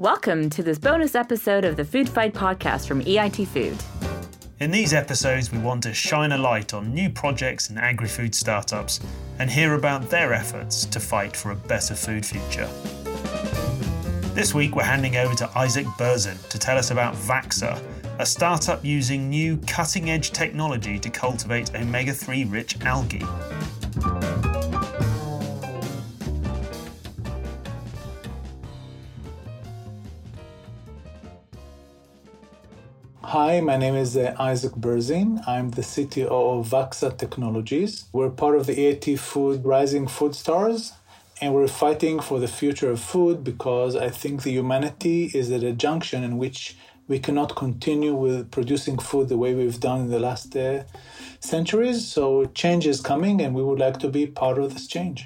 Welcome to this bonus episode of the Food Fight podcast from EIT Food. In these episodes, we want to shine a light on new projects and agri-food startups and hear about their efforts to fight for a better food future. This week, we're handing over to Isaac Berzin to tell us about Vaxa, a startup using new cutting-edge technology to cultivate omega-3 rich algae. Hi, my name is Isaac Berzin. I'm the CTO of Vaxa Technologies. We're part of the EIT Food Rising Food Stars, and we're fighting for the future of food because I think the humanity is at a junction in which we cannot continue with producing food the way we've done in the last centuries. So change is coming, and we would like to be part of this change.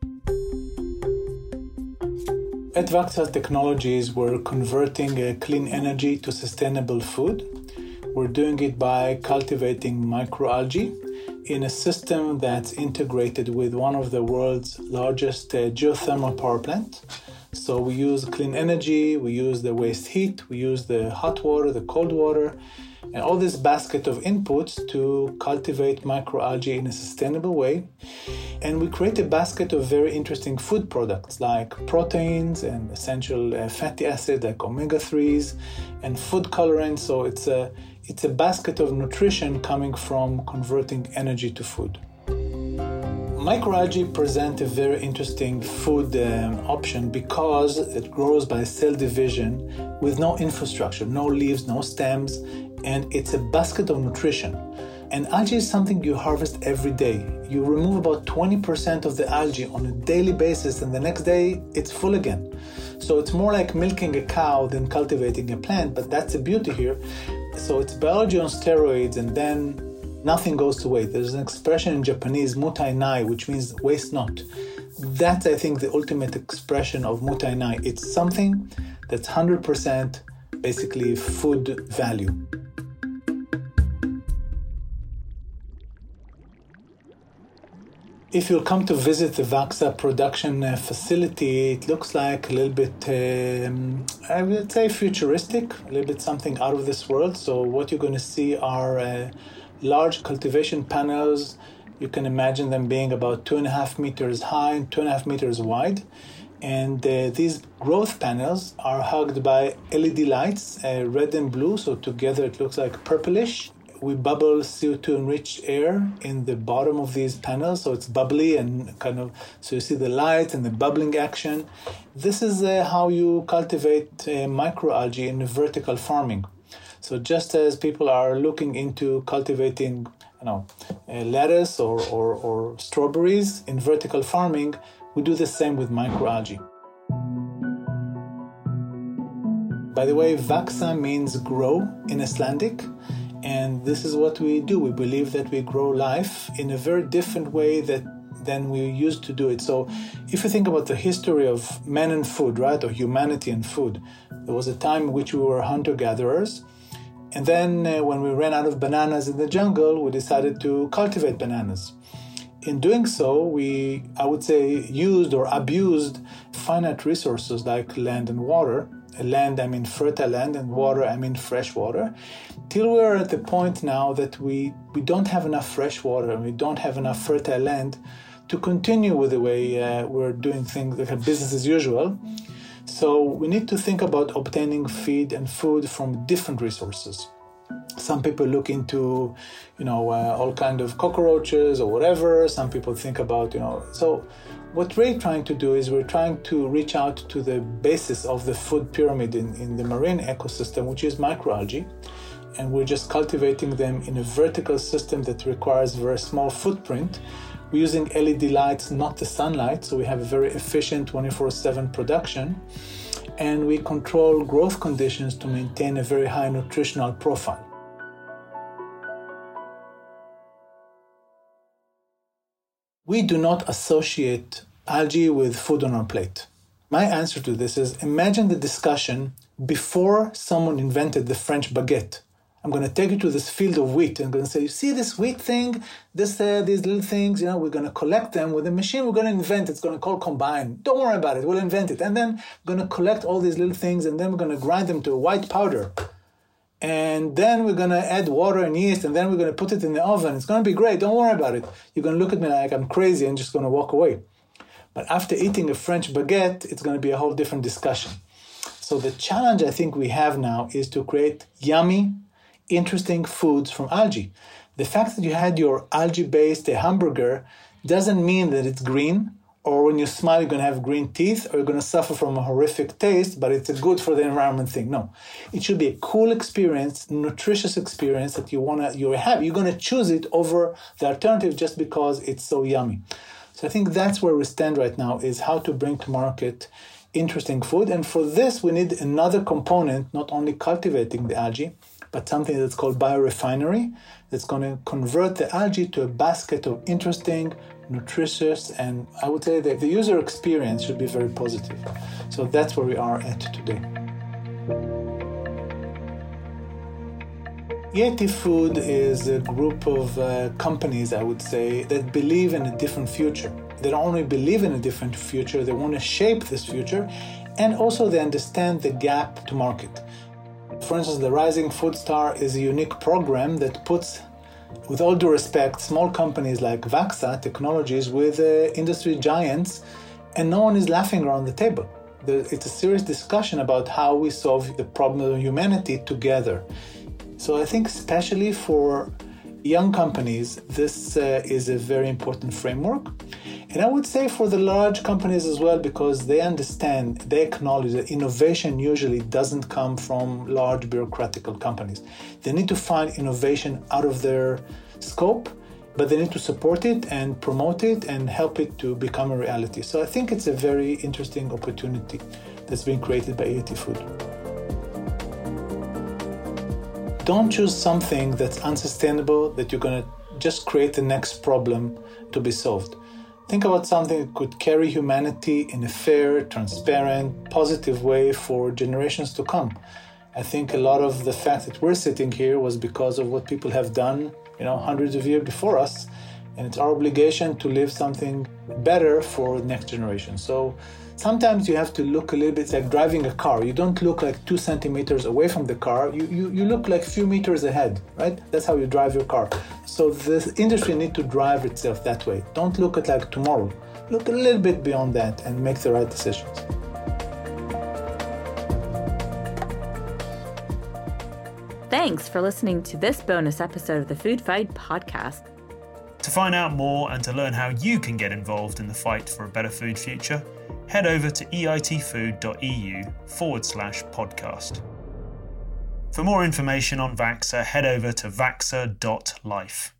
At Vaxa Technologies, we're converting clean energy to sustainable food. We're doing it by cultivating microalgae in a system that's integrated with one of the world's largest geothermal power plants. So we use clean energy, we use the waste heat, we use the hot water, the cold water, and all this basket of inputs to cultivate microalgae in a sustainable way. And we create a basket of very interesting food products like proteins and essential fatty acids like omega-3s and food colorants. So it's a basket of nutrition coming from converting energy to food. Microalgae present a very interesting food option because it grows by cell division with no infrastructure, no leaves, no stems, and it's a basket of nutrition. And algae is something you harvest every day. You remove about 20% of the algae on a daily basis, and the next day it's full again. So it's more like milking a cow than cultivating a plant, but that's the beauty here. So it's biology on steroids, and then nothing goes to waste. There's an expression in Japanese, mutai nai, which means waste not. That's, I think, the ultimate expression of mutai nai. It's something that's 100% basically food value. If you'll come to visit the Vaxa production facility, it looks like a little bit, I would say futuristic, a little bit something out of this world. So what you're going to see are large cultivation panels. You can imagine them being about 2.5 meters high and 2.5 meters wide. And these growth panels are hugged by LED lights, red and blue. So together it looks like purplish. We bubble CO2-enriched air in the bottom of these panels, so it's bubbly and so you see the light and the bubbling action. This is how you cultivate microalgae in vertical farming. So just as people are looking into cultivating, lettuce or strawberries in vertical farming, we do the same with microalgae. By the way, Vaxa means grow in Icelandic. And this is what we do. We believe that we grow life in a very different way than we used to do it. So if you think about the history of men and food, right, or humanity and food, there was a time in which we were hunter-gatherers. And then when we ran out of bananas in the jungle, we decided to cultivate bananas. In doing so, we, I would say, used or abused finite resources like land and water. Land, I mean fertile land, and water, I mean fresh water, till we're at the point now that we don't have enough fresh water and we don't have enough fertile land to continue with the way we're doing things like business as usual. So we need to think about obtaining feed and food from different resources. Some people look into, all kind of cockroaches or whatever. Some people think about, so what we're trying to do is we're trying to reach out to the basis of the food pyramid in the marine ecosystem, which is microalgae. And we're just cultivating them in a vertical system that requires very small footprint. We're using LED lights, not the sunlight, so we have a very efficient 24/7 production. And we control growth conditions to maintain a very high nutritional profile. We do not associate algae with food on our plate. My answer to this is, imagine the discussion before someone invented the French baguette. I'm going to take you to this field of wheat. I'm going to say, you see this wheat thing, these little things, we're going to collect them with a machine we're going to invent. It's going to call combine. Don't worry about it. We'll invent it. And then we're going to collect all these little things, and then we're going to grind them to a white powder. And then we're going to add water and yeast, and then we're going to put it in the oven. It's going to be great. Don't worry about it. You're going to look at me like I'm crazy and just going to walk away. But after eating a French baguette, it's going to be a whole different discussion. So the challenge I think we have now is to create yummy, interesting foods from algae. The fact that you had your algae-based hamburger doesn't mean that it's green, or when you smile you're going to have green teeth, or you're going to suffer from a horrific taste, but it's a good for the environment thing. No, it should be a cool experience, nutritious experience that you're going to choose it over the alternative just because it's so yummy. So I think that's where we stand right now, is how to bring to market interesting food. And for this, we need another component, not only cultivating the algae, but something that's called biorefinery, that's going to convert the algae to a basket of interesting, nutritious, and I would say that the user experience should be very positive. So that's where we are at today. Yeti Food is a group of companies, I would say, that believe in a different future. They don't only believe in a different future, they want to shape this future, and also they understand the gap to market. For instance, the Rising Food Star is a unique program that puts, with all due respect, small companies like Vaxa Technologies with industry giants, and no one is laughing around the table. It's a serious discussion about how we solve the problem of humanity together. So I think especially for young companies, this is a very important framework. And I would say for the large companies as well, because they understand, they acknowledge that innovation usually doesn't come from large bureaucratical companies. They need to find innovation out of their scope, but they need to support it and promote it and help it to become a reality. So I think it's a very interesting opportunity that's been created by Yeti Food. Don't choose something that's unsustainable, that you're going to just create the next problem to be solved. Think about something that could carry humanity in a fair, transparent, positive way for generations to come. I think a lot of the fact that we're sitting here was because of what people have done, hundreds of years before us, and it's our obligation to leave something better for the next generation. So sometimes you have to look a little bit like driving a car. You don't look like 2 centimeters away from the car. You look like a few meters ahead, right? That's how you drive your car. So the industry needs to drive itself that way. Don't look at like tomorrow. Look a little bit beyond that and make the right decisions. Thanks for listening to this bonus episode of the Food Fight podcast. To find out more and to learn how you can get involved in the fight for a better food future, head over to eitfood.eu/podcast. For more information on Vaxa, head over to vaxa.life.